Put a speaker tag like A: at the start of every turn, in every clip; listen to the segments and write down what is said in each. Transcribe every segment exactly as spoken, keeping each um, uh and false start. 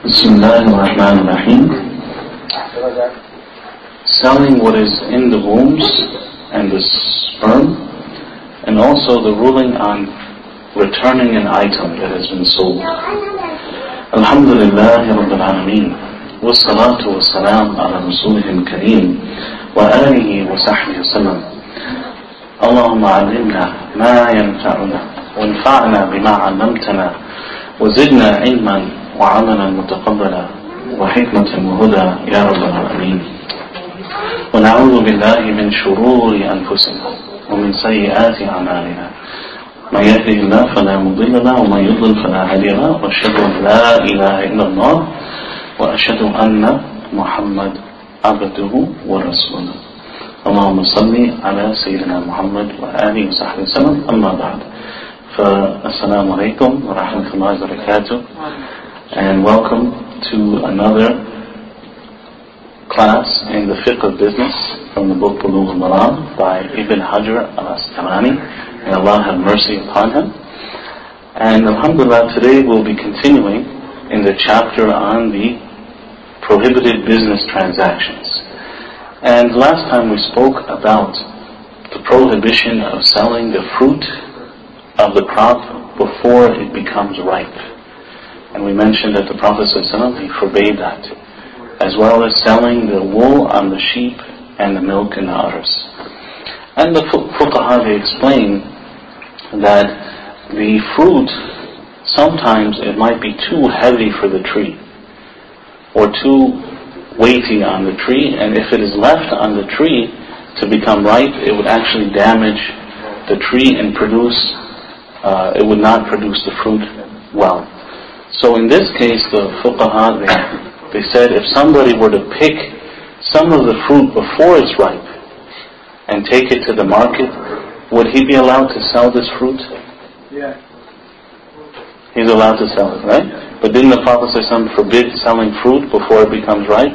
A: Bismillahirrahmanirrahim. Selling what is in the wombs and the sperm, and also the ruling on returning an item that has been sold. Alhamdulillah Rabbil Alameen. Wassalatu wassalam ala Rasulihim Kareem wa alihi wa sahbihi wa sallam. Allahumma alimna ma yanfa'una wa anfa'na bima 'allamtana wa zidna ilman وعملا متقبلا وحكمة وهدى يا رب العالمين. ونعوذ بالله من شرور أنفسنا ومن سيئات أعمالنا. من يهده الله فلا مضل له ومن يضلل فلا هادي له وأشهد أن لا إله إلا الله وأشهد أن محمد عبده ورسوله. اللهم صل على سيدنا محمد وآله وصحبه وسلم. أما بعد فالسلام عليكم ورحمة الله وبركاته. And welcome to another class in the fiqh of business from the book Bulugh al-Maram by Ibn Hajar al-Asqalani. May Allah have mercy upon him. And alhamdulillah, today we'll be continuing in the chapter on the prohibited business transactions. And last time we spoke about the prohibition of selling the fruit of the crop before it becomes ripe. And we mentioned that the Prophet ﷺ, he forbade that, as well as selling the wool on the sheep and the milk in the udders. And the fuqaha, they explain that the fruit, sometimes it might be too heavy for the tree, or too weighty on the tree, and if it is left on the tree to become ripe, it would actually damage the tree and produce, uh, it would not produce the fruit well. So in this case, the fuqaha, they, they said if somebody were to pick some of the fruit before it's ripe and take it to the market, would he be allowed to sell this fruit?
B: Yeah.
A: He's allowed to sell it, right? But didn't the Prophet ﷺ forbid selling fruit before it becomes ripe?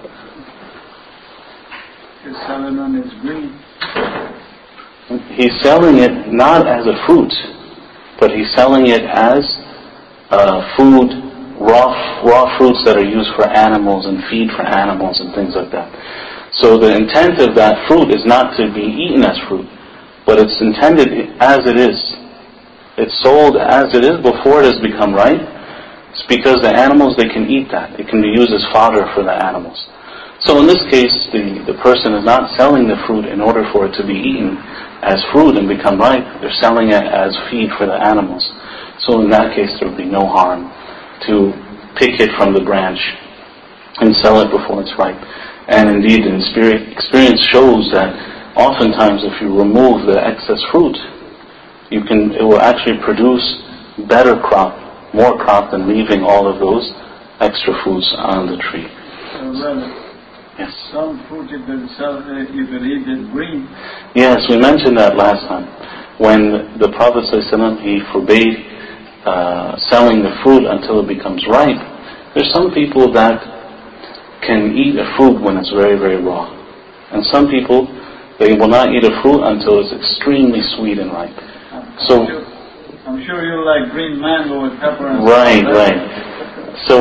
B: He's selling on its green.
A: He's selling it not as a fruit, but he's selling it as Uh, food, raw raw fruits that are used for animals and feed for animals and things like that. So the intent of that fruit is not to be eaten as fruit, but it's intended as it is. It's sold as it is before it has become ripe. It's because the animals, they can eat that. It can be used as fodder for the animals. So in this case, the, the person is not selling the fruit in order for it to be eaten as fruit and become ripe. They're selling it as feed for the animals. So in that case, there would be no harm to pick it from the branch and sell it before it's ripe. And indeed, the experience shows that oftentimes if you remove the excess fruit, you can it will actually produce better crop, more crop than leaving all of those extra fruits on the tree.
B: Uh, well,
A: yes.
B: Some fruit you can sell uh, you can eat it green.
A: Yes, we mentioned that last time. When the Prophet ﷺ, he forbade Uh, selling the fruit until it becomes ripe. There's some people that can eat a fruit when it's very, very raw. And some people, they will not eat a fruit until it's extremely sweet and ripe. So,
B: I'm sure, I'm sure you like green mango with pepper and
A: right,
B: salt.
A: right. So,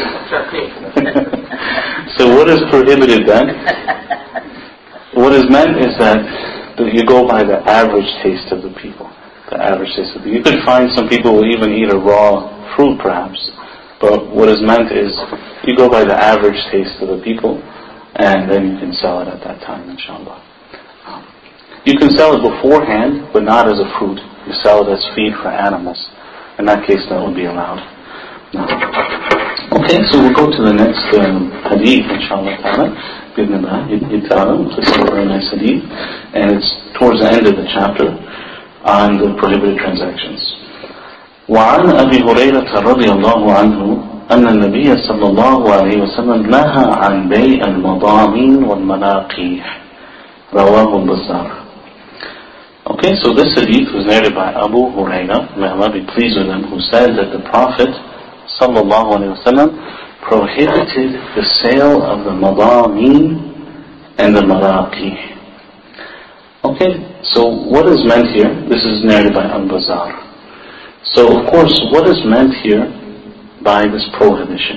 A: so what is prohibited then? What is meant is that you go by the average taste of the people. The average taste of the You could find some people who even eat a raw fruit perhaps, but what is meant is you go by the average taste of the people, and then you can sell it at that time, inshallah. Um, you can sell it beforehand, but not as a fruit. You sell it as feed for animals. In that case, that would be allowed. No. Okay, so we'll go to the next um, hadith, inshallah ta'ala. It's a very nice hadith, and it's towards the end of the chapter on the prohibited transactions. وعن أبي هريرة رضي الله عنه أن النبي صلى الله عليه وسلم نهى عن بيع المضامين والمناقيح رواه البزار. Okay, so this hadith was narrated by Abu Hurairah, may Allah be pleased with him, who said that the Prophet صلى الله عليه وسلم prohibited the sale of the madamin and the manaqih. Okay, so what is meant here? This is narrated by Al-Bazar. So of course, what is meant here by this prohibition?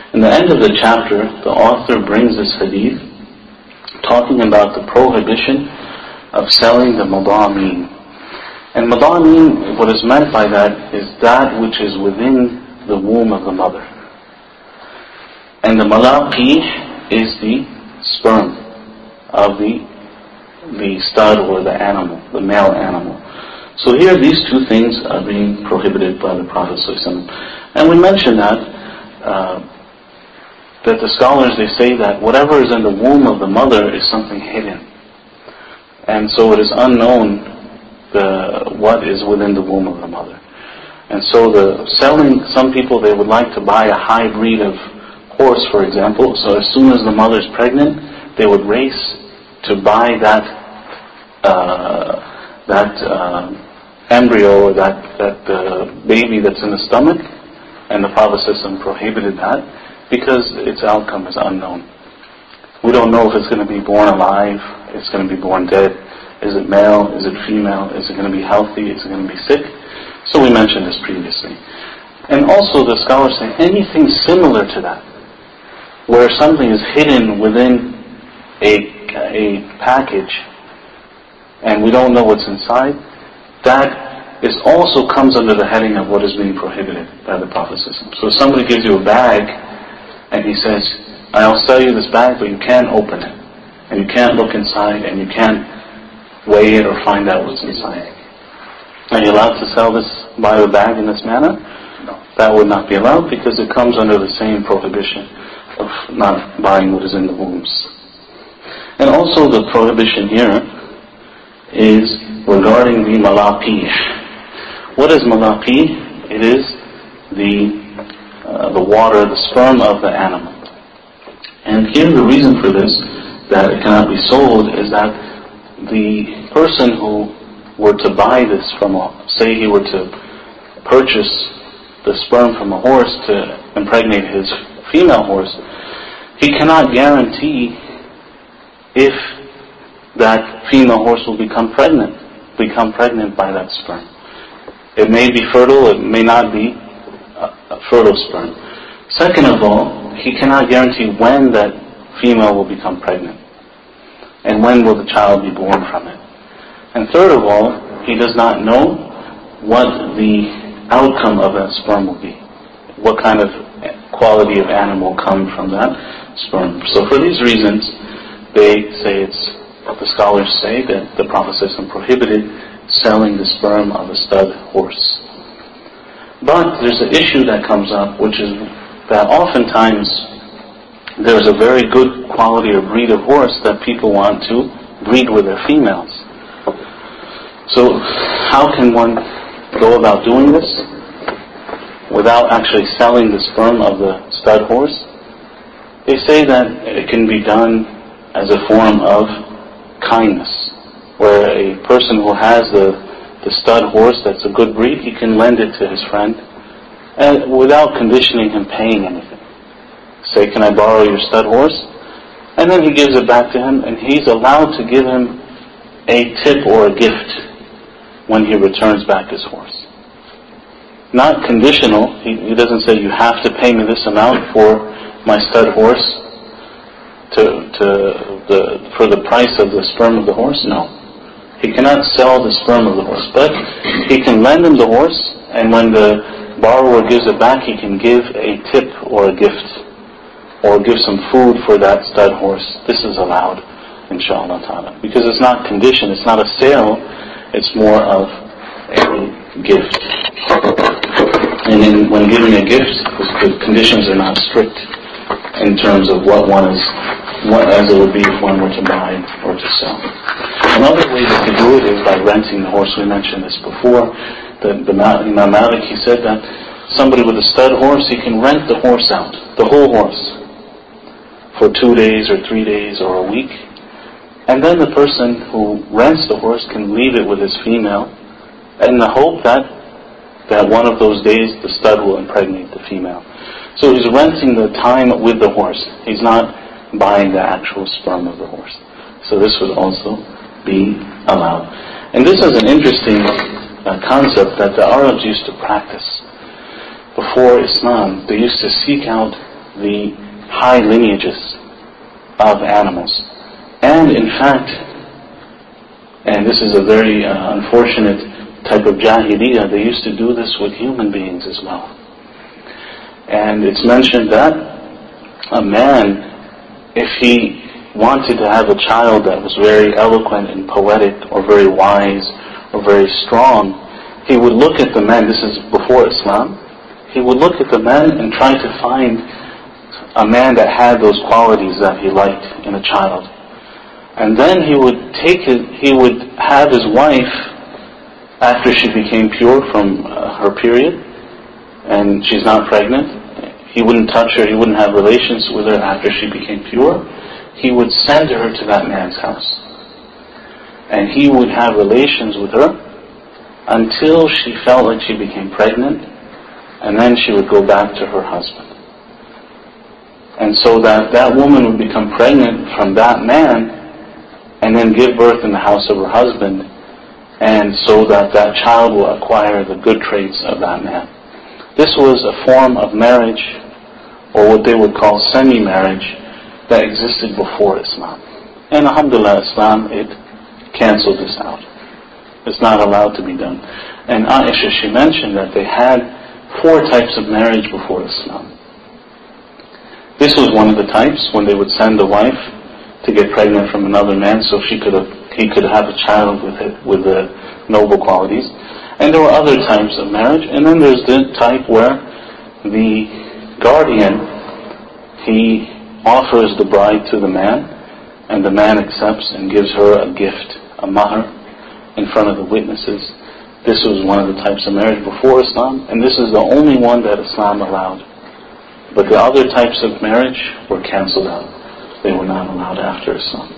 A: In the end of the chapter, the author brings this hadith talking about the prohibition of selling the madameen. And madameen, what is meant by that is that which is within the womb of the mother. And the malaqih is the sperm of the the stud or the animal, the male animal. So here these two things are being prohibited by the Prophet ﷺ. And we mentioned that uh, that the scholars, they say that whatever is in the womb of the mother is something hidden. And so it is unknown the what is within the womb of the mother. And so the selling, some people, they would like to buy a high breed of horse, for example. So as soon as the mother is pregnant, they would race to buy that uh, that uh, embryo or that that uh, baby that's in the stomach. And the Prophet ﷺ prohibited that because its outcome is unknown. We don't know if it's going to be born alive, it's going to be born dead. Is it male? Is it female? Is it going to be healthy? Is it going to be sick? So we mentioned this previously. And also the scholars say anything similar to that, where something is hidden within a, a package and we don't know what's inside, that is also comes under the heading of what is being prohibited by the Prophet ﷺ. So if somebody gives you a bag and he says, I'll sell you this bag, but you can't open it, and you can't look inside, and you can't weigh it or find out what's inside. Are you allowed to sell this, buy the bag in this manner? No. That would not be allowed because it comes under the same prohibition of not buying what is in the wombs. And also the prohibition here is regarding the malaqih. What is malaqih? It is the uh, the water, the sperm of the animal. And here the reason for this, that it cannot be sold, is that the person who were to buy this from a, say he were to purchase the sperm from a horse to impregnate his female horse, he cannot guarantee if that female horse will become pregnant, become pregnant by that sperm. It may be fertile, it may not be a, a fertile sperm. Second of all, he cannot guarantee when that female will become pregnant, and when will the child be born from it. And third of all, he does not know what the outcome of that sperm will be. What kind of quality of animal will come from that sperm. So for these reasons, they say it's, the scholars say that the Prophet ﷺ prohibited selling the sperm of a stud horse. But there's an issue that comes up, which is that oftentimes there's a very good quality or breed of horse that people want to breed with their females. So how can one go about doing this without actually selling the sperm of the stud horse? They say that it can be done as a form of kindness, where a person who has the, the stud horse that's a good breed, he can lend it to his friend and without conditioning him paying anything. Say, can I borrow your stud horse? And then he gives it back to him, and he's allowed to give him a tip or a gift when he returns back his horse. Not conditional. He, he doesn't say, you have to pay me this amount for my stud horse to, to the, for the price of the sperm of the horse. No. He cannot sell the sperm of the horse, but he can lend him the horse, and when the borrower gives it back, he can give a tip or a gift, or give some food for that stud horse. This is allowed, inshallah ta'ala. Because it's not conditioned, it's not a sale, it's more of a gift. And in, when giving a gift, the conditions are not strict in terms of what one is, what as it would be if one were to buy or to sell. Another way that to do it is by renting the horse. We mentioned this before. The, the Imam Malik, he said that somebody with a stud horse, he can rent the horse out, the whole horse, for two days or three days or a week. And then the person who rents the horse can leave it with his female in the hope that that one of those days the stud will impregnate the female. So he's renting the time with the horse. He's not buying the actual sperm of the horse. So this would also be allowed. And this is an interesting uh, concept that the Arabs used to practice. Before Islam, they used to seek out the high lineages of animals. And in fact, and this is a very uh, unfortunate type of jahiliyyah, they used to do this with human beings as well. And it's mentioned that a man, if he wanted to have a child that was very eloquent and poetic, or very wise, or very strong, he would look at the men, this is before Islam, he would look at the men and try to find a man that had those qualities that he liked in a child. And then he would take it, he would have his wife, after she became pure from uh, her period, and she's not pregnant, he wouldn't touch her, he wouldn't have relations with her after she became pure, he would send her to that man's house. And he would have relations with her until she felt like she became pregnant, and then she would go back to her husband. And so that that woman would become pregnant from that man, and then give birth in the house of her husband, and so that that child will acquire the good traits of that man. This was a form of marriage, or what they would call semi-marriage, that existed before Islam. And alhamdulillah, Islam, it canceled this out. It's not allowed to be done. And Aisha, she mentioned that they had four types of marriage before Islam. This was one of the types, when they would send the wife to get pregnant from another man, so she could have, he could have a child with it, with the noble qualities. And there were other types of marriage. And then there's the type where the guardian, he offers the bride to the man, and the man accepts and gives her a gift, a mahr, in front of the witnesses. This was one of the types of marriage before Islam, and this is the only one that Islam allowed. But the other types of marriage were cancelled out. They were not allowed after Islam.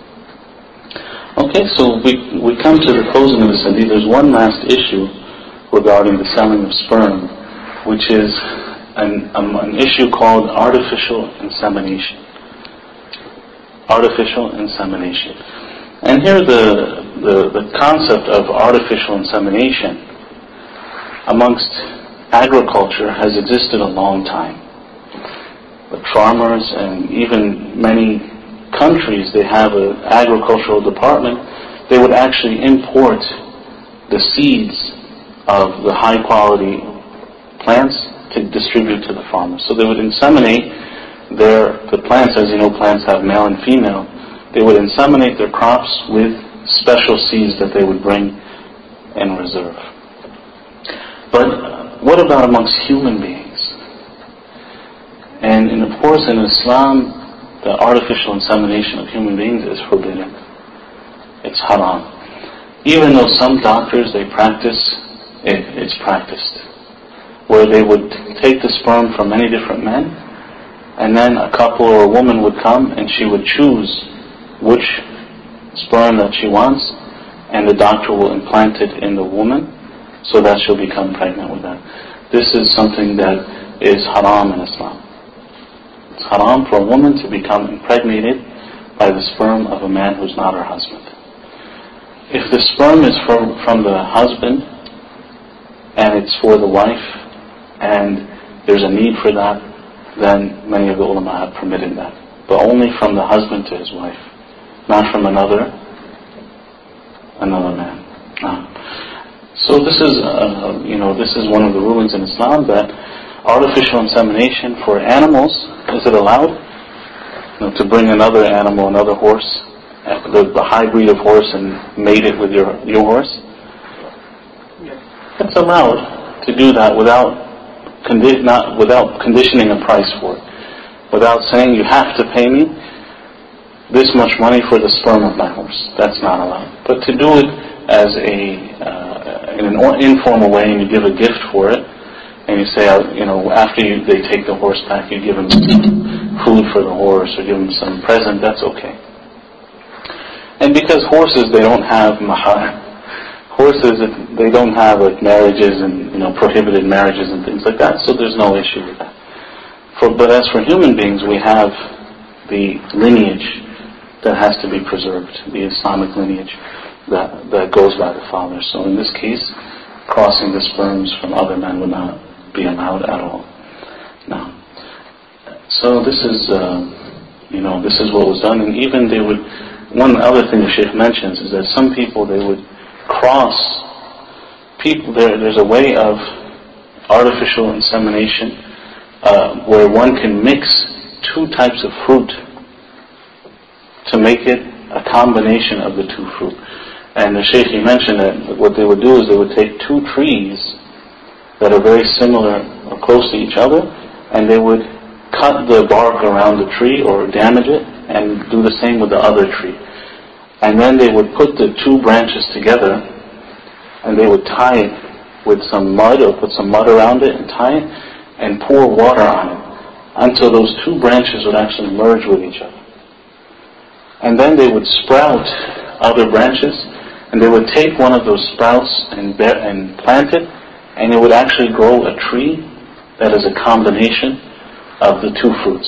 A: Okay, so we we come to the closing of this hadith. There's one last issue regarding the selling of sperm, which is an, um, an issue called artificial insemination. Artificial insemination. And here the, the, the concept of artificial insemination amongst agriculture has existed a long time. The farmers and even many countries, they have an agricultural department. They would actually import the seeds of the high quality plants to distribute to the farmers. So they would inseminate their, the plants, as you know, plants have male and female. They would inseminate their crops with special seeds that they would bring in reserve. But what about amongst human beings? And, and of course in Islam, the artificial insemination of human beings is forbidden. It's haram. Even though some doctors, they practice, it, it's practiced. Where they would take the sperm from many different men, and then a couple or a woman would come and she would choose which sperm that she wants, and the doctor will implant it in the woman so that she'll become pregnant with that. This is something that is haram in Islam. It's haram for a woman to become impregnated by the sperm of a man who's not her husband. If the sperm is from, from the husband, and it's for the wife, and there's a need for that, then many of the ulama have permitted that. But only from the husband to his wife, not from another another man. No. So this is, uh, you know, this is one of the rulings in Islam, that artificial insemination for animals, is it allowed? You know, to bring another animal, another horse, the, the hybrid of horse, and mate it with your your horse? Yes. It's allowed to do that without condi- not without conditioning a price for it, without saying you have to pay me this much money for the sperm of my horse. That's not allowed. But to do it as a uh, in an informal way, and you give a gift for it, and you say, you know, after you, they take the horse back, you give them some food for the horse, or give them some present, that's okay. And because horses, they don't have mahar. Horses, they don't have like marriages and, you know, prohibited marriages and things like that, so there's no issue with that. For, but as for human beings, we have the lineage that has to be preserved, the Islamic lineage that, that goes by the father. So in this case, crossing the sperms from other men would not be allowed at all. No. So this is, uh, you know, this is what was done. And even they would, one other thing the Shaykh mentions is that some people, they would cross people. There, there's a way of artificial insemination uh, where one can mix two types of fruit to make it a combination of the two fruit. And the Shaykh, he mentioned that what they would do is they would take two trees that are very similar or close to each other, and they would cut the bark around the tree or damage it, and do the same with the other tree. And then they would put the two branches together, and they would tie it with some mud, or put some mud around it and tie it, and pour water on it, until those two branches would actually merge with each other. And then they would sprout other branches, and they would take one of those sprouts and, be- and plant it, and it would actually grow a tree that is a combination of the two fruits.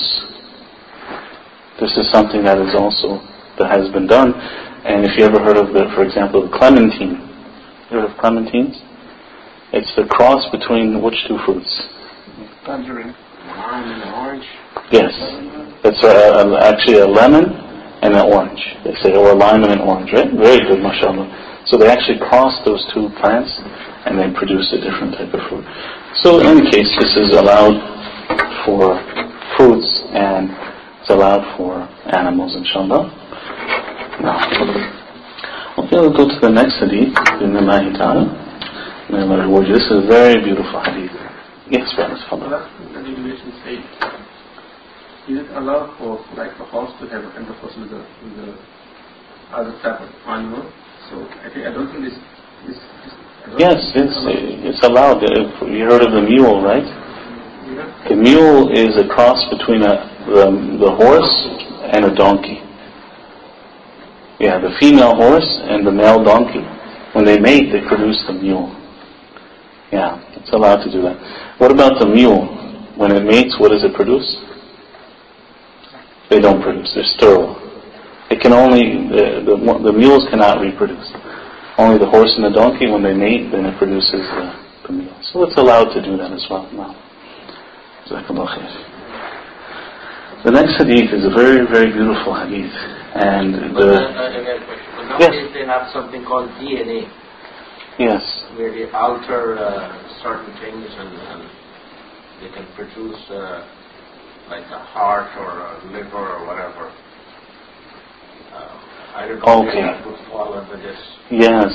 A: This is something that is also, that has been done. And if you ever heard of the, for example, the clementine. You heard of clementines? It's the cross between which two fruits?
C: Tangerine. Lime and orange.
A: Yes. It's a, a, actually a lemon and an orange. They say, or a lime and an orange, right? Very good, mashallah. So they actually cross those two plants and then produce a different type of fruit. So in any case, this is allowed for fruits and it's allowed for animals, inshallah. Now, okay, we'll go to the next hadith. Bismillahi ta'ala. May Allah reward you. This is a very beautiful hadith. Yes, brothers, follow.
C: The regulation state. Is it allowed for like a horse to have an intercourse with the with the other type of animal? So I think I don't think this this. this
A: Yes, it's it's allowed. You heard of the mule, right?
C: Yeah.
A: The mule is a cross between a, the the horse and a donkey. Yeah, the female horse and the male donkey. When they mate, they produce the mule. Yeah, it's allowed to do that. What about the mule? When it mates, what does it produce? They don't produce. They're sterile. It can only the, the the mules cannot reproduce. Only the horse and the donkey, when they mate, then it produces the, the mule. So it's allowed to do that as well. Now, the next hadith is a very, very beautiful hadith, and the
D: but nowadays they have something called D N A.
A: Yes.
D: Where they alter uh, certain things and, and they can produce uh, like a heart or a liver or whatever. Uh, I don't know
A: okay.
D: if that would fall under this.
A: Yes.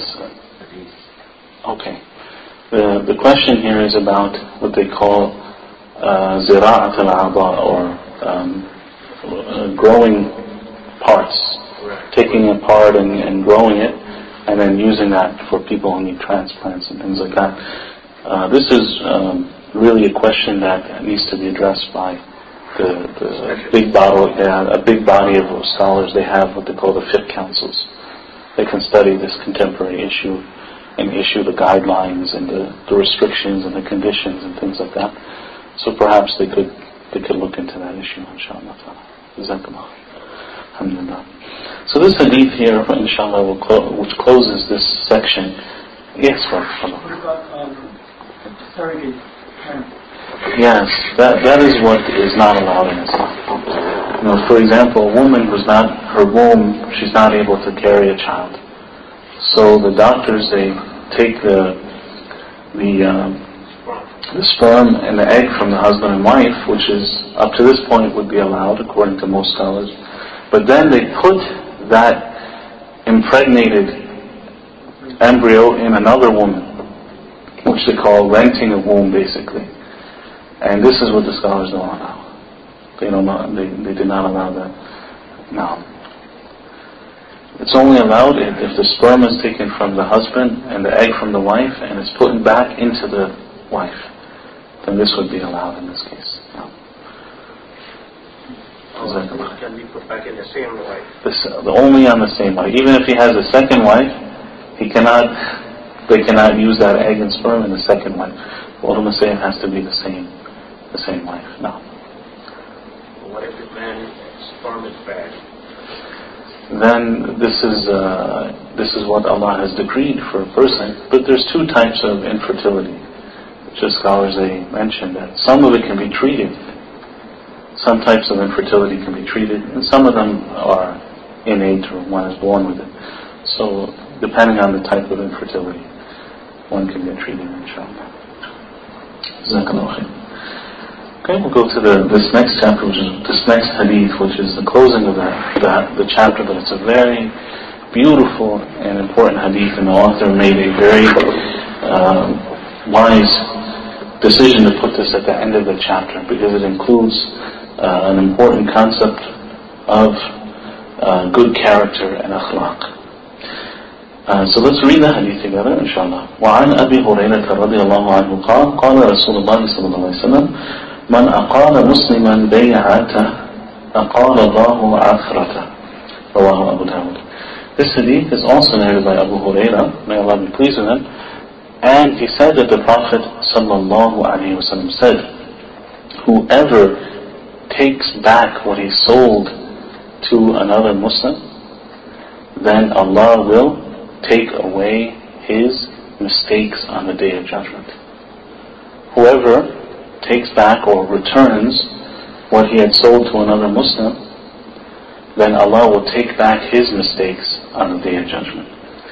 A: Okay. The the question here is about what they call uh, zira'at al-a'ba, or um, uh, growing parts,
D: Right.
A: taking a part and, and growing it, and then using that for people who need transplants and things like that. Uh, this is um, really a question that needs to be addressed by the, the big body, uh, a big body of scholars. They have what they call the fiqh councils. They can study this contemporary issue and issue the guidelines and the, the restrictions and the conditions and things like that. So perhaps they could they could look into that issue, inshallah ta'ala. Jazakallah. Alhamdulillah. So this hadith here, inshallah, will clo- which closes this section. Yes,
C: What about um, surrogate parents?
A: yes, that that is what is not allowed in Islam. You know, for example, a woman who's not, her womb, she's not able to carry a child. So the doctors, they take the the um, the sperm and the egg from the husband and wife, which is up to this point would be allowed according to most scholars. But then they put that impregnated embryo in another woman, which they call renting a womb, basically. And this is what the scholars don't allow. They don't know, they they did not allow that. No. It's only allowed if, if the sperm is taken from the husband and the egg from the wife and it's put back into the wife. Then this would be allowed in this case. No.
D: Oh, it can be put back in the same way.
A: This, uh, only on the same wife. Even if he has a second wife, he cannot. They cannot use that egg and sperm in the second wife. Ulama say it has to be the same, the same wife. No.
D: What if the man's sperm is bad?
A: Then this is uh, this is what Allah has decreed for a person. But there's two types of infertility. Just scholars, they mentioned that some of it can be treated. some types of infertility can be treated, and some of them are innate or one is born with it. So, depending on the type of infertility, one can get treated, inshallah. Jazakallahu khair. Okay, we'll go to the, this next chapter, which is this next hadith, which is the closing of the, the, the chapter, but it's a very beautiful and important hadith, and the author made a very uh, wise decision to put this at the end of the chapter, because it includes uh, an important concept of uh, good character and akhlaq. Uh, so let's read the hadith together, inshallah. وعن أبي هريرة رضي الله عنه قال قال رسول الله صلى الله عليه وسلم من أقال مسلما بيعته أقال الله عثرته رواه أبو داود. This hadith is also narrated by Abu Hurairah, may Allah be pleased with him, and he said that the Prophet sallallahu alaihi wasallam said, whoever takes back what he sold to another Muslim, then Allah will take away his mistakes on the Day of Judgment. Whoever takes back or returns what he had sold to another Muslim, then Allah will take back his mistakes on the Day of Judgment.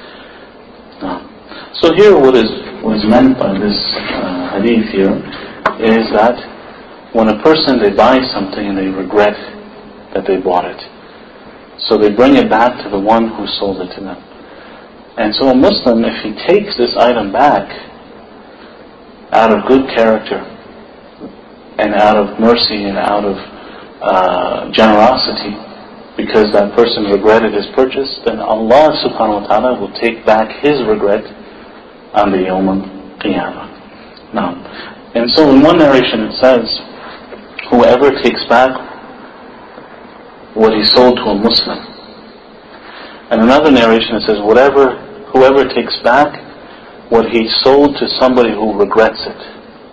A: Now, so here what is, what is meant by this uh, hadith here is that when a person, they buy something and they regret that they bought it, so they bring it back to the one who sold it to them. And so a Muslim, if he takes this item back out of good character and out of mercy and out of uh, generosity, because that person regretted his purchase, then Allah subhanahu wa ta'ala will take back his regret on the Yawm al-Qiyamah. Now, and so in one narration it says, whoever takes back what he sold to a Muslim. And another narration it says, whatever, whoever takes back what he sold to somebody who regrets it,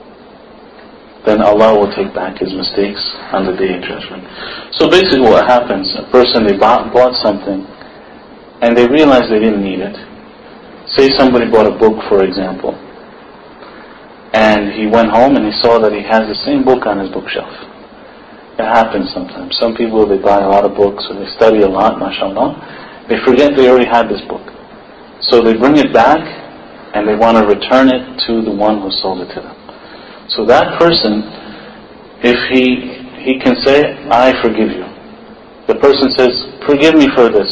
A: then Allah will take back his mistakes on the Day of Judgment. So basically what happens, a person, they bought, bought something and they realize they didn't need it. Say somebody bought a book, for example, and he went home and he saw that he has the same book on his bookshelf. It happens sometimes. Some people, they buy a lot of books or they study a lot, mashallah. They forget they already had this book. So they bring it back and they want to return it to the one who sold it to them. So that person, if he he can say, I forgive you. The person says, forgive me for this.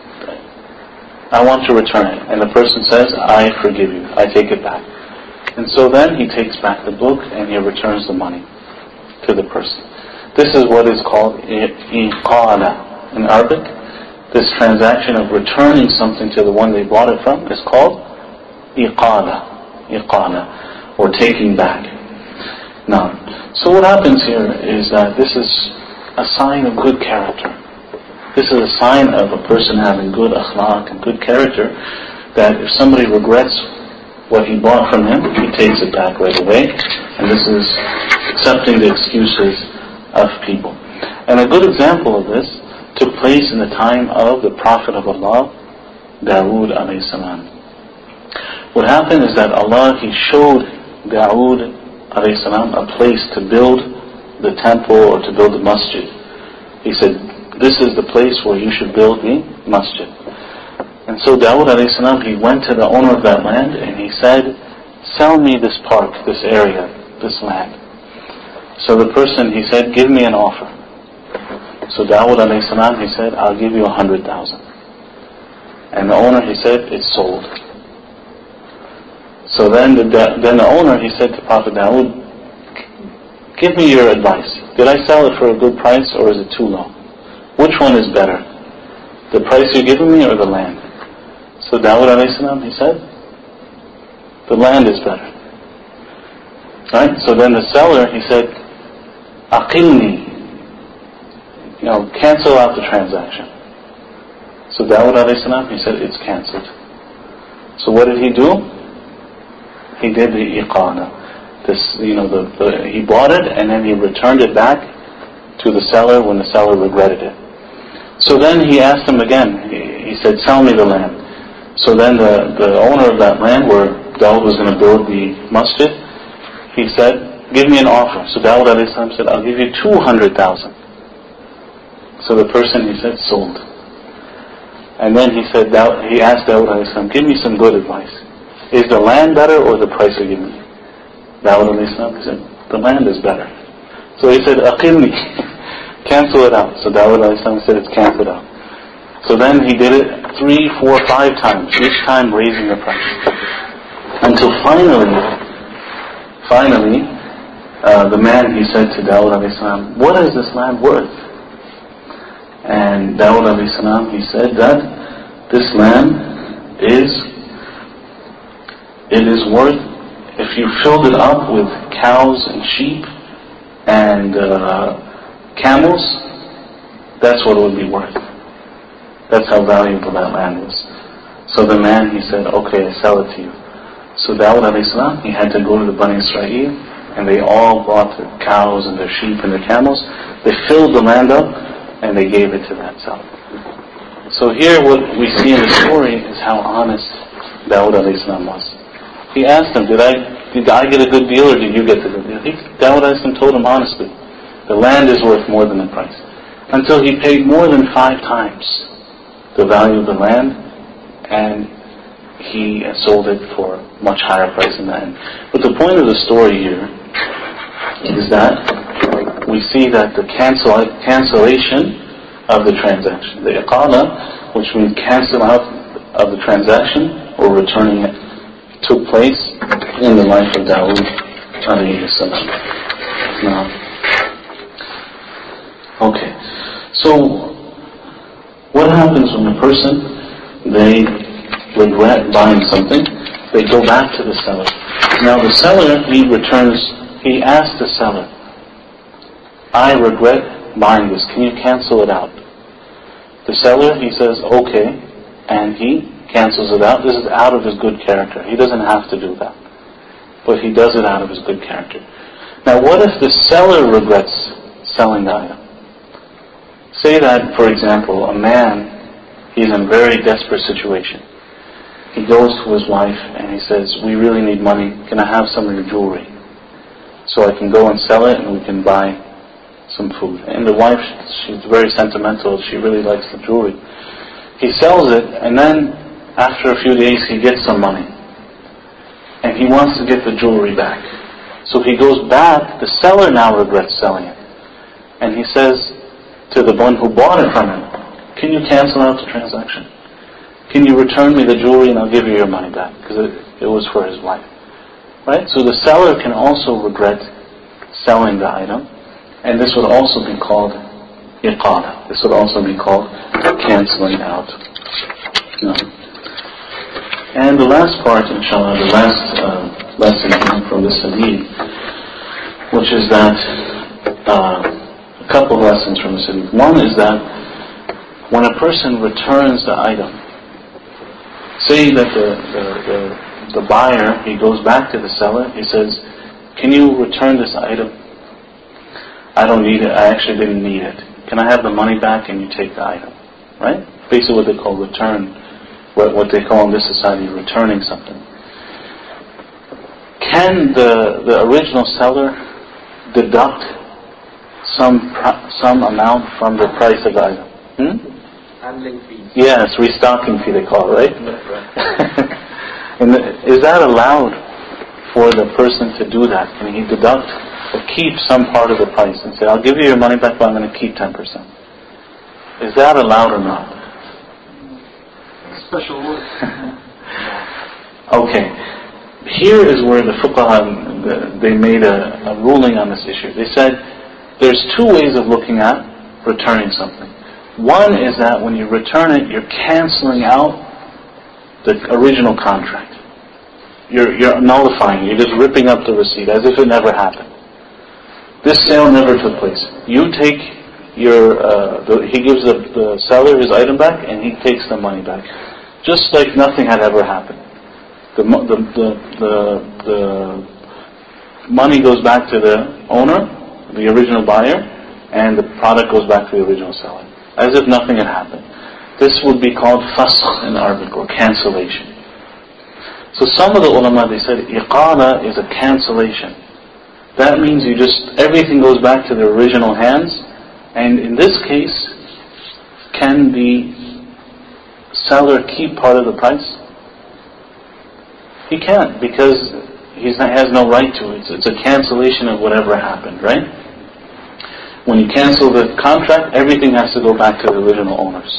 A: I want to return it. And the person says, I forgive you. I take it back. And so then he takes back the book and he returns the money to the person. This is what is called iqala in Arabic. This transaction of returning something to the one they bought it from is called iqala, iqala, or taking back. Now, so what happens here is that this is a sign of good character. This is a sign of a person having good akhlaq and good character, that if somebody regrets what he bought from him, he takes it back right away, and this is accepting the excuses of people. And a good example of this took place in the time of the Prophet of Allah, Dawood alayhi salam. What happened is that Allah, He showed Dawood alayhi salam a place to build the temple or to build the masjid. He said, this is the place where you should build the masjid. And so Dawood alayhi salam, he went to the owner of that land and he said, sell me this park, this area, this land. So the person, he said, give me an offer. So Dawood alayhi salam, he said, I'll give you a hundred thousand. And the owner, he said, it's sold. So then the, then the owner, he said to Prophet Dawood, give me your advice. Did I sell it for a good price or is it too low? Which one is better? The price you're giving me or the land? So Dawood alayhi salam, he said, the land is better. Right? So then the seller, he said, aqilni, you know, cancel out the transaction. So Dawood alayhi salam, he said, it's cancelled. So what did he do? He did the iqana. This, you know, the, the, he bought it and then he returned it back to the seller when the seller regretted it. So then he asked him again. He, he said, sell me the land. So then the, the owner of that land where Dawood was going to build the masjid, he said, give me an offer. So Dawud alayhi salam said, I'll give you two hundred thousand. So the person, he said, sold. And then he said, he asked Dawud alayhi salam, give me some good advice. Is the land better or the price you're giving me? Dawud alayhi salam said, the land is better. So he said, aqilni, cancel it out. So Dawud alayhi salam said, it's canceled out. So then he did it three, four, five times, each time raising the price. Until finally, finally, uh, the man, he said to Dawud alayhi salam, what is this land worth? And Dawud alayhi salam, he said that this land is, it is worth, if you filled it up with cows and sheep and uh, camels, that's what it would be worth. That's how valuable that land was. So the man, he said, okay, I sell it to you. So Dawud alayhi salam, he had to go to the Bani Israel, and they all brought their cows and their sheep and their camels. They filled the land up, and they gave it to that seller. So here what we see in the story is how honest Dawud alayhi salam was. He asked him, did I did I get a good deal or did you get the good deal? He, Dawud alayhi salam told him honestly, the land is worth more than the price. Until he paid more than five times the value of the land, and he sold it for a much higher price than that. But the point of the story here is that we see that the cancel, cancellation of the transaction, the iqala, which means cancel out of the transaction or returning it, took place in the life of Dawud alayhi salam. Now, okay, so what happens when a person, they regret buying something, they go back to the seller. Now the seller, he returns, he asks the seller, I regret buying this, can you cancel it out? The seller, he says, okay, and he cancels it out. This is out of his good character. He doesn't have to do that, but he does it out of his good character. Now what if the seller regrets selling the item? Say that, for example, a man, he's in a very desperate situation. He goes to his wife and he says, we really need money, can I have some of your jewelry? So I can go and sell it and we can buy some food. And the wife, she's very sentimental, she really likes the jewelry. He sells it, and then after a few days he gets some money. And he wants to get the jewelry back. So he goes back, the seller now regrets selling it. And he says to the one who bought it from him, can you cancel out the transaction? Can you return me the jewelry and I'll give you your money back? Because it, it was for his wife. Right? So the seller can also regret selling the item. And this would also be called iqala. This would also be called canceling out. No. And the last part, inshallah, the last uh, lesson from this hadith, which is that, uh, a couple of lessons from this hadith. One is that when a person returns the item, say that the, the, the, the buyer, he goes back to the seller, he says, can you return this item? I don't need it, I actually didn't need it. Can I have the money back and you take the item? Right? Basically what they call return, what, what they call in this society returning something. Can the, the original seller deduct some some amount from the price of the item? Hmm?
D: Handling fees.
A: Yes, restocking fee they call it, right? And is that allowed for the person to do that? Can he deduct or keep some part of the price and say, I'll give you your money back, but I'm going to keep ten percent? Is that allowed or not?
C: Special word.
A: Okay. Here is where the fuqaha, they made a, a ruling on this issue. They said, there's two ways of looking at returning something. One is that when you return it, you're canceling out the original contract. You're, you're nullifying, you're just ripping up the receipt as if it never happened. This sale never took place. You take your, uh, the, he gives the, the seller his item back and he takes the money back. Just like nothing had ever happened. The, the, the, the, the money goes back to the owner, the original buyer, and the product goes back to the original seller, as if nothing had happened. This would be called fasq in Arabic, or cancellation. So some of the ulama, they said iqala is a cancellation. that means you just, everything goes back to the original hands. And in this case, can the seller keep part of the price? He can't, because he has no right to it. It's a cancellation of whatever happened, right? When you cancel the contract, everything has to go back to the original owners.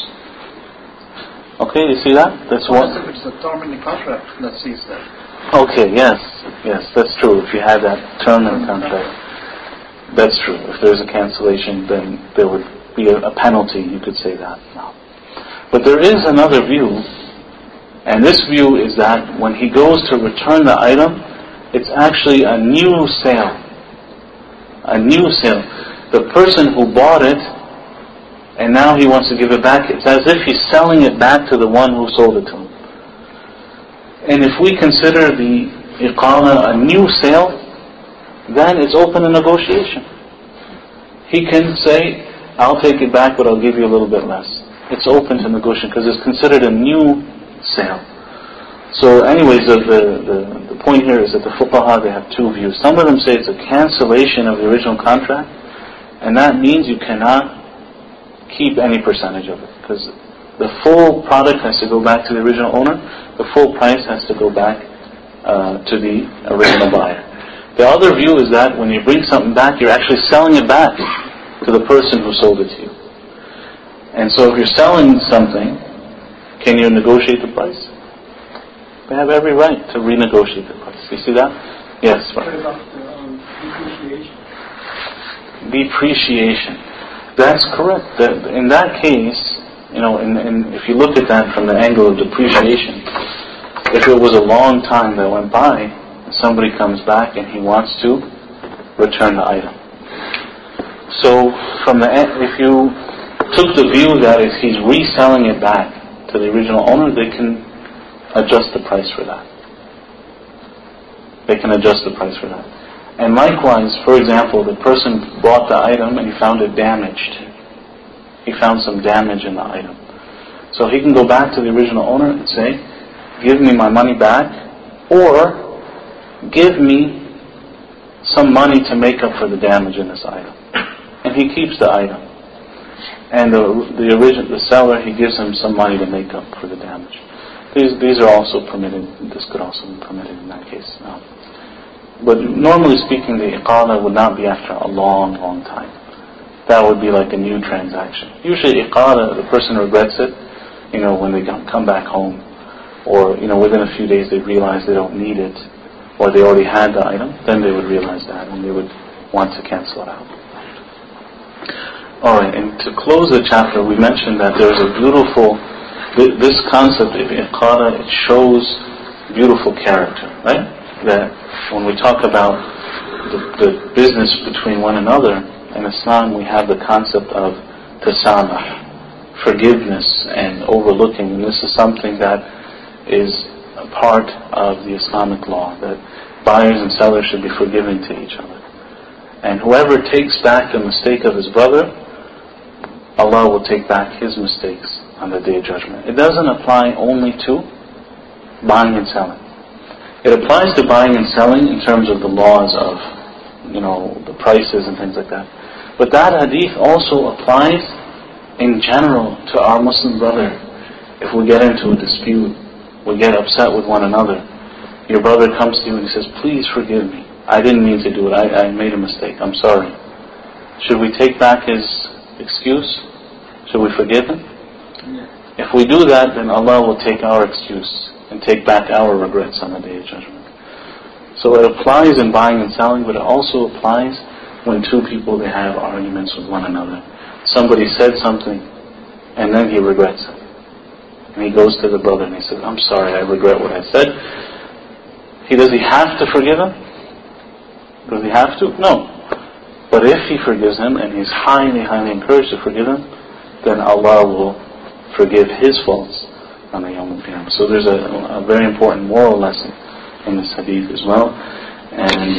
A: Okay, you see that? That's what.
E: If it's a term in the contract that sees that.
A: Okay, yes, yes, that's true. If you had that term in the contract, that's true. If there's a cancellation, then there would be a, a penalty. You could say that. No. But there is another view, and this view is that when he goes to return the item, it's actually a new sale. A new sale. The person who bought it, and now he wants to give it back, it's as if he's selling it back to the one who sold it to him. And if we consider the iqama a new sale, then it's open to negotiation. He can say, I'll take it back, but I'll give you a little bit less. It's open to negotiation because it's considered a new sale. So anyways, the, the, the point here is that the fuqaha, they have two views. Some of them say it's a cancellation of the original contract, and that means you cannot keep any percentage of it, because the full product has to go back to the original owner, the full price has to go back uh, to the original buyer. The other view is that when you bring something back, you're actually selling it back to the person who sold it to you. And so if you're selling something, can you negotiate the price? They have every right to renegotiate the price. You see that? Yes.
E: What about um, depreciation?
A: Depreciation. That's correct. That in that case, you know, in, in, if you look at that from the angle of depreciation, if it was a long time that went by, and somebody comes back and he wants to return the item. So, from the if you took the view that if he's reselling it back to the original owner, they can adjust the price for that. They can adjust the price for that. And likewise, for example, the person bought the item and he found it damaged. He found some damage in the item. So he can go back to the original owner and say, give me my money back, or give me some money to make up for the damage in this item. And he keeps the item. And the the original, the seller, he gives him some money to make up for the damage. These these are also permitted. This could also be permitted in that case. No. But normally speaking, the iqala would not be after a long, long time. That would be like a new transaction. Usually iqala, the person regrets it, you know, when they come back home, or, you know, within a few days they realize they don't need it, or they already had the item, then they would realize that, and they would want to cancel it out. Alright, and to close the chapter, we mentioned that there's a beautiful, this concept of iqala, it shows beautiful character, right? That when we talk about the, the business between one another, in Islam we have the concept of tasamah, forgiveness and overlooking. And this is something that is a part of the Islamic law, that buyers and sellers should be forgiving to each other. And whoever takes back the mistake of his brother, Allah will take back his mistakes on the Day of Judgment. It doesn't apply only to buying and selling. It applies to buying and selling in terms of the laws of, you know, the prices and things like that. But that hadith also applies in general to our Muslim brother. If we get into a dispute, we get upset with one another, your brother comes to you and he says, please forgive me. I didn't mean to do it. I, I made a mistake. I'm sorry. Should we take back his excuse? Should we forgive him? Yeah. If we do that, then Allah will take our excuse and take back our regrets on the Day of Judgment. So it applies in buying and selling, but it also applies when two people, they have arguments with one another. Somebody said something, and then he regrets it. And he goes to the brother and he says, I'm sorry, I regret what I said. He Does he have to forgive him? Does he have to? No. But if he forgives him, and he's highly, highly encouraged to forgive him, then Allah will forgive his faults on the Yawm al-Qiyamah. So there's a, a very important moral lesson in this hadith as well. And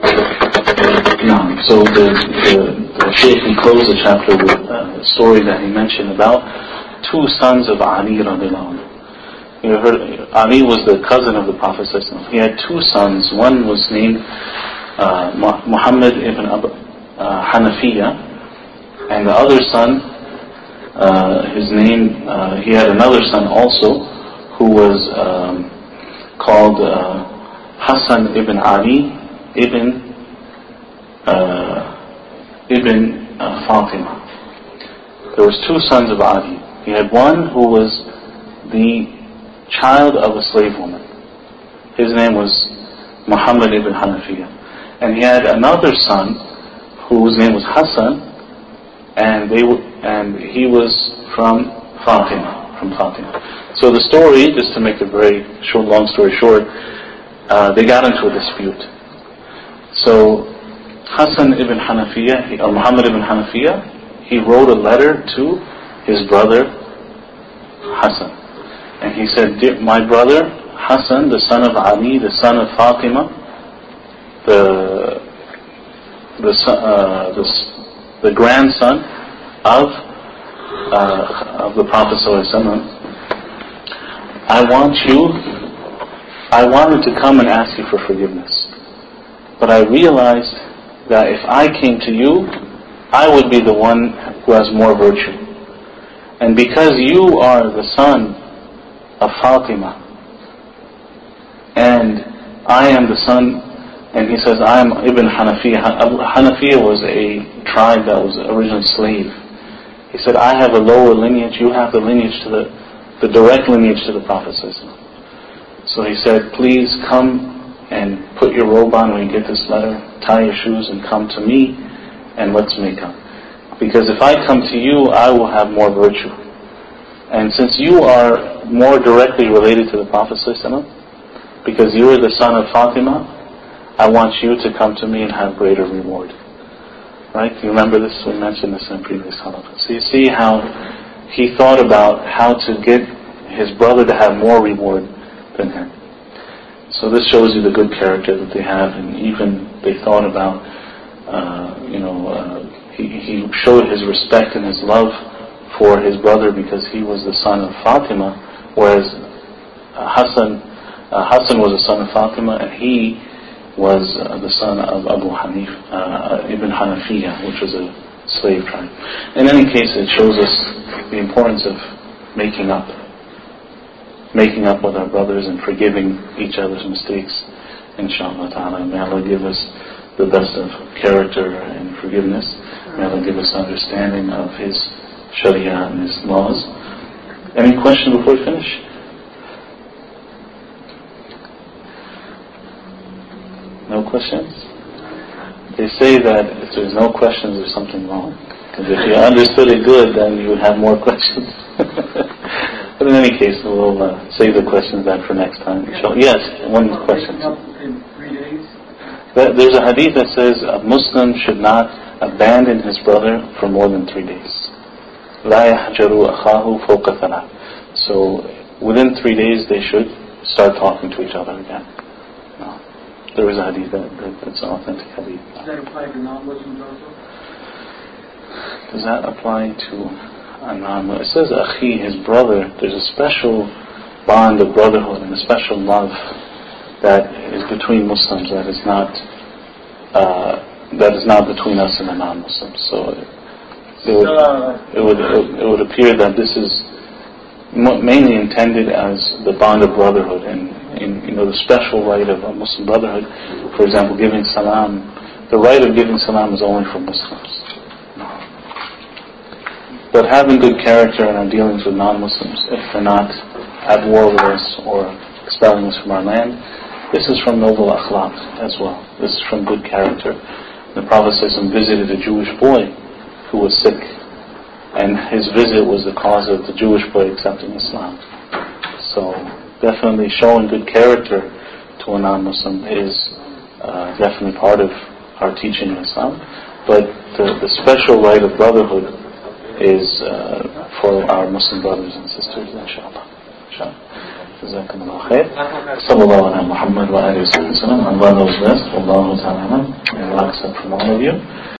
A: yeah, so the, the, the Shaykh, he closed the chapter with a story that he mentioned about two sons of Ali radiallahu anhu. You heard, Ali was the cousin of the Prophet ﷺ. He had two sons. One was named uh, Muhammad ibn Ab- uh, Hanafiya, and the other son, uh, his name, uh, he had another son also, who was um, called uh, Hassan ibn Ali ibn uh, ibn uh, Fatima. There was two sons of Ali. He had one who was the child of a slave woman. His name was Muhammad ibn Hanafiya. And he had another son whose name was Hassan, and they w- and he was from Fatima, from Fatima. So the story, just to make a very short, long story short, uh, they got into a dispute. So Hassan ibn Hanafiya, he, or Muhammad ibn Hanafiya, he wrote a letter to his brother Hassan. And he said, "Dear, my brother Hassan, the son of Ali, the son of Fatima, the the uh, the, the grandson of uh, of the Prophet ﷺ, I want you, I wanted to come and ask you for forgiveness. But I realized that if I came to you, I would be the one who has more virtue. And because you are the son of Fatima, and I am the son, and he says, I am Ibn Hanafiya. Hanafiya was a tribe that was originally slave. He said, I have a lower lineage, you have the lineage to the, the direct lineage to the Prophet. So he said, please come and put your robe on when you get this letter, tie your shoes and come to me, and let's make up. Because if I come to you, I will have more virtue. And since you are more directly related to the Prophet ﷺ, because you are the son of Fatima, I want you to come to me and have greater reward. Right? You remember this? We mentioned this in previous halaqah. So you see how he thought about how to get his brother to have more reward than him. So this shows you the good character that they have, and even they thought about, uh, you know, uh, he, he showed his respect and his love for his brother because he was the son of Fatima, whereas uh, Hassan, uh, Hassan was the son of Fatima, and he was uh, the son of Abu Hanif, uh, Ibn Hanafiya, which was a slave tribe. In any case, it shows us the importance of making up. Making up with our brothers and forgiving each other's mistakes, inshallah ta'ala. May Allah give us the best of character and forgiveness. May Allah give us understanding of His Sharia and His laws. Any question before we finish? No questions? They say that if there's no questions, there's something wrong. Because if you understood it good, then you would have more questions. But in any case, we'll uh, save the questions then for next time. So, yes, one question.
E: In three days?
A: There's a hadith that says a Muslim should not abandon his brother for more than three days. لا يحجروا أخاه فوق ثلاث. So within three days they should start talking to each other again. No. There is a hadith that, that, that's an authentic hadith.
E: Does that apply to non-Muslims also?
A: Does that apply to a non-Muslim? It says akhi, his brother. There's a special bond of brotherhood and a special love that is between Muslims that is not uh, that is not between us and the non-Muslims. So it, it, would, it would it would appear that this is mainly intended as the bond of brotherhood and in you know the special right of a Muslim brotherhood. For example, giving salam. The right of giving salam is only for Muslims. But having good character in our dealings with non-Muslims, if they're not at war with us or expelling us from our land, this is from noble akhlaq as well. This is from good character. The Prophet ﷺ visited a Jewish boy who was sick, and his visit was the cause of the Jewish boy accepting Islam. So definitely showing good character to a non-Muslim is uh, definitely part of our teaching in Islam. But the, the special right of brotherhood is uh, for our Muslim brothers and sisters, inshallah. Inshallah. جزاكم الله خير. صلى الله على محمد وآله وسلم. Allah knows best. Wallahu ta'ala. May Allah accept from all of you.